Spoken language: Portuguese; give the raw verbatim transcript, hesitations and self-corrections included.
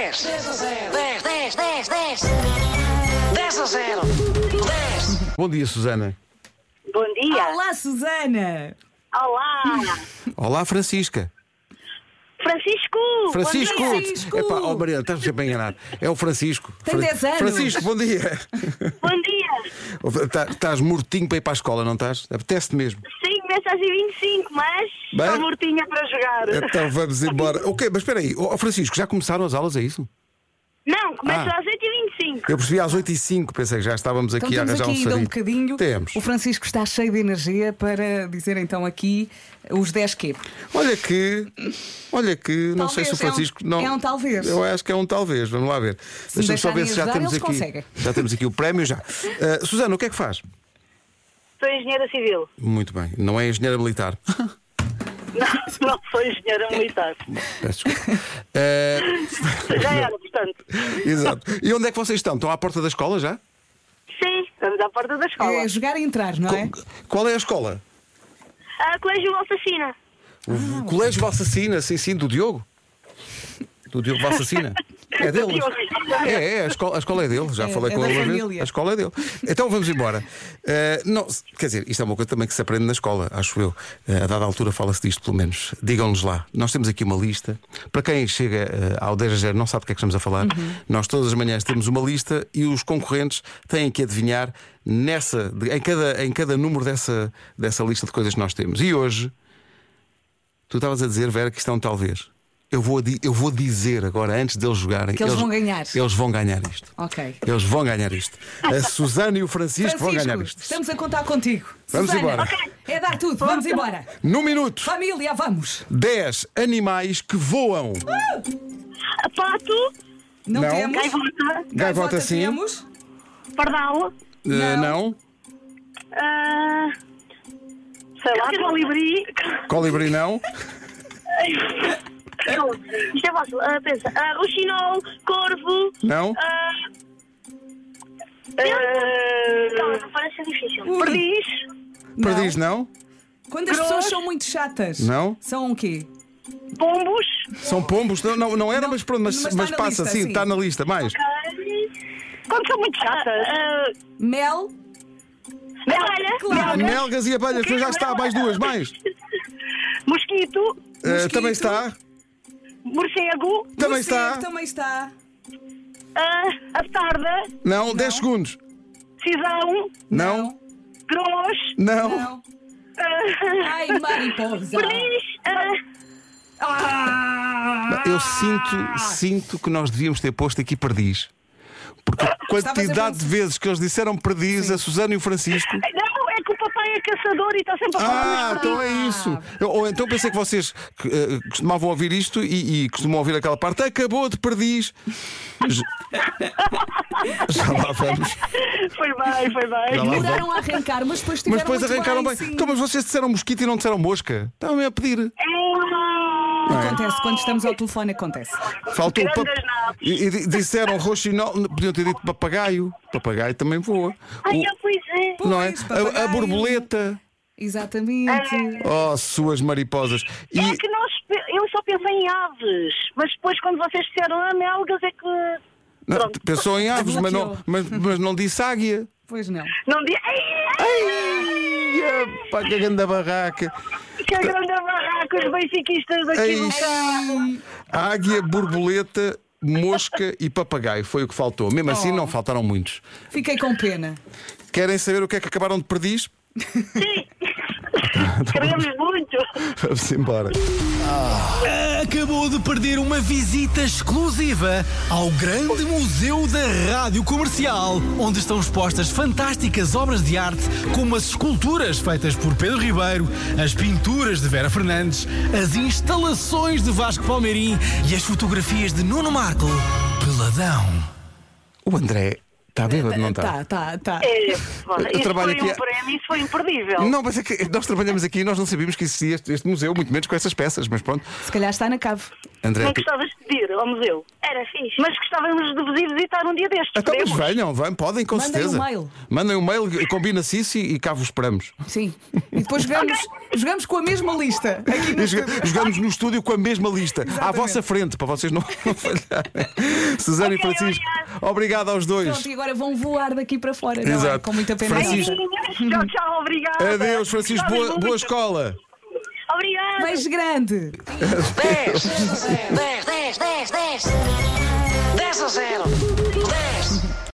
dez, dez a zero, dez, dez, dez, dez, dez a zero, dez. Bom dia, Susana. Bom dia. Olá, Susana. Olá. Olá, Francisca. Francisco. Francisco! Bom dia, Francisco. Epá, oh Mariana, estás sempre a enganar. É o Francisco. Tem dez anos. Francisco, bom dia. Bom dia. Tá- Estás mortinho para ir para a escola, não estás? Apetece-te mesmo. Sim, começa às vinte e cinco, mas Bem. estou mortinha para jogar. Então vamos embora. Ok, mas espera aí. Oh, Francisco, já começaram as aulas, é isso? Não, começa Ah. às oito e vinte e cinco. Eu percebi às oito e cinco, pensei que já estávamos Então aqui a temos arranjar aqui um ainda um sarilho. bocadinho. Temos. O Francisco está cheio de energia para dizer então aqui os dez quê? Olha que. Olha que. Não Talvez, sei se o é um- Francisco. não, é um talvez. Eu acho que é um talvez. Vamos lá ver. me Deixa-me só ver deixarem se já ajudar, temos eles aqui. conseguem. Já temos aqui o prémio já. Uh, Susana, o que é que faz? Sou engenheira civil. Muito bem. Não é engenheira militar. Não, não sou engenheira militar. Peço desculpa. Uh, Já era, portanto. Exato. E onde é que vocês estão? Estão à porta da escola já? Sim, estamos à porta da escola. É jogar e entrar, não é? Co- Qual é a escola? A Colégio Valsacina. O Colégio Valsacina, sim, sim, do Diogo. Do Diogo Valsacina. É dele. É, é, a escola, a escola é dele. Já É, falei é com da ele uma vez. família. A escola é dele. Então vamos embora. Uh, não, quer dizer, isto é uma coisa também que se aprende na escola, acho eu. Uh, a dada altura fala-se disto, pelo menos. Digam-nos lá. Nós temos aqui uma lista. Para quem chega uh, ao dez a zero não sabe do que é que estamos a falar. Uhum. Nós todas as manhãs temos uma lista e os concorrentes têm que adivinhar nessa, de- em, cada, em cada número dessa, dessa lista de coisas que nós temos. E hoje, tu estavas a dizer, Vera, que isto é um talvez. Eu vou, di- eu vou dizer agora, antes deles jogarem, Que eles vão ganhar. Eles vão ganhar isto. Ok. Eles vão ganhar isto. A Susana e o Francisco, vão ganhar isto. estamos a contar contigo. Vamos Susana, embora. ok, é dar tudo, vamos embora. Num minuto, Família, vamos. dez animais que voam. A Pato. Não, Não. temos. Gaivota. Gaivota, sim. temos. Pardal. Uh, Não. não. ah, sei lá, Colibri. Colibri, não. Isto é fácil. Ah, pensa. Ah, Roxinol. Corvo. Não. Ah, ah, Calma, parece difícil. Ui. Perdiz. Perdiz, não. Quando as Grosso. pessoas são muito chatas. Não. São o quê? Pombos. São pombos. Não, não, não era, Não, mas pronto, mas, mas está mas na passa, lista, sim, sim. está na lista. Mais. Quando são muito chatas. Ah, Mel. Medalha. Claro. Melgas e abelhas, tu já está, mais duas, mais. Mosquito. Uh, Mosquito. também está. Morcego. Também Morcego está. Também está. Ah, Aptarda. Não, dez segundos. Cisão. Não. Gross. Não. Não. Ah, Ai, mariposa. Perdiz. Ah, Ah! Eu sinto, sinto que nós devíamos ter posto aqui perdiz. Porque a quantidade de vezes que eles disseram perdiz, a Susana e o Francisco. não, é que o papai é caçador e está sempre a falar Ah, nos então é isso. Eu- ou então pensei que vocês eh, costumavam ouvir isto e, e costumam ouvir aquela parte. Acabou de perdiz. Já, já lá vamos. Foi bem, foi bem. Já lá vamos. Demoraram a arrancar, mas depois tiveram Mas depois muito arrancaram bem. sim. Então, mas vocês disseram mosquito e não disseram mosca. Estavam-me a pedir. Ah, Acontece, quando estamos ao telefone acontece. Faltou o pap... Grandes naves. e, e di- disseram roxinol. Podiam ter dito papagaio. Papagaio também voa. Ai, O- eu pois é. não é? Pois, A, a papagaio. borboleta. Exatamente. Oh, suas mariposas. E É que nós, eu só pensei em aves, mas depois quando vocês disseram a melgas é que. não, Pronto. pensou em aves, mas não, Bloqueou. mas, mas não disse águia. Pois não. Não diz. Ai, epá, que grande barraca. Que a grande barraca, os benfiquistas daqui Ai. do carro. Águia, borboleta, mosca e papagaio. Foi o que faltou. Mesmo assim, Oh. não faltaram muitos. Fiquei com pena. Querem saber o que é que acabaram de perdiz? Sim. Queremos muito. Vamos embora. Acabou de perder uma visita exclusiva ao grande museu da Rádio Comercial, onde estão expostas fantásticas obras de arte, como as esculturas feitas por Pedro Ribeiro, as pinturas de Vera Fernandes, as instalações de Vasco Palmeirim e as fotografias de Nuno Marco, Peladão. O André Está bêbado, não está? Tá, tá, tá. É, pá, isso trabalho foi aqui um a- prémio, isso foi imperdível. Não, mas é que nós trabalhamos aqui e nós não sabíamos que existia este, este museu, muito menos com essas peças, mas pronto. Se calhar está na cave. André, Não tu... gostavas de ir ao museu? Era fixe. Mas gostávamos de vos ir visitar um dia destes. Então, mas podemos? venham, vão, podem, com Mandem certeza. um mail. Mandem um mail, combina-se isso e, e cá vos esperamos. Sim. E depois jogamos, jogamos com a mesma lista. Aqui no E joga- estúdio. Jogamos no estúdio com a mesma lista, à Exatamente. vossa frente, para vocês não, não falharem. Susana Ok, e Francisco, obrigado aos dois. Pronto, e agora vão voar daqui para fora, não é? Exato. Com muita pena. Francisco. Tchau, tchau, obrigada. Adeus, Francisco, Gostávamos boa, muito. boa escola. Obrigada. Beijo grande. dez, dez, dez, dez, dez. dez a zero. dez.